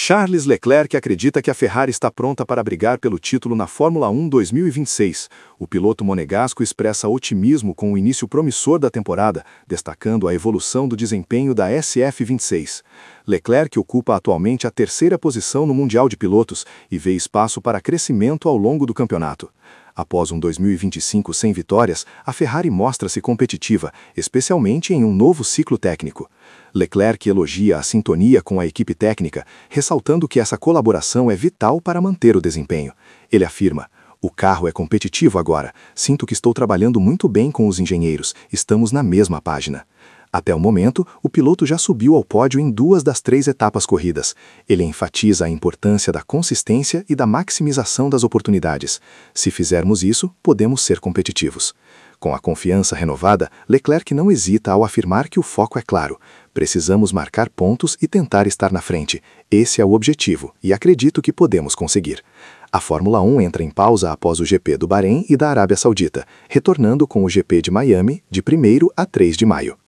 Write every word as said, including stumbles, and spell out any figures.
Charles Leclerc acredita que a Ferrari está pronta para brigar pelo título na Fórmula um dois mil e vinte e seis. O piloto monegasco expressa otimismo com o início promissor da temporada, destacando a evolução do desempenho da S F vinte e seis. Leclerc ocupa atualmente a terceira posição no Mundial de Pilotos e vê espaço para crescimento ao longo do campeonato. Após um dois mil e vinte e cinco sem vitórias, a Ferrari mostra-se competitiva, especialmente em um novo ciclo técnico. Leclerc elogia a sintonia com a equipe técnica, ressaltando que essa colaboração é vital para manter o desempenho. Ele afirma: "O carro é competitivo agora. Sinto que estou trabalhando muito bem com os engenheiros. Estamos na mesma página." Até o momento, o piloto já subiu ao pódio em duas das três etapas corridas. Ele enfatiza a importância da consistência e da maximização das oportunidades. "Se fizermos isso, podemos ser competitivos." Com a confiança renovada, Leclerc não hesita ao afirmar que o foco é claro. "Precisamos marcar pontos e tentar estar na frente. Esse é o objetivo e acredito que podemos conseguir." A Fórmula um entra em pausa após o G P do Bahrein e da Arábia Saudita, retornando com o G P de Miami de primeiro a três de maio.